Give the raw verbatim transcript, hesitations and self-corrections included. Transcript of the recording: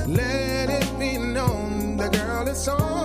Let it be known the girl is on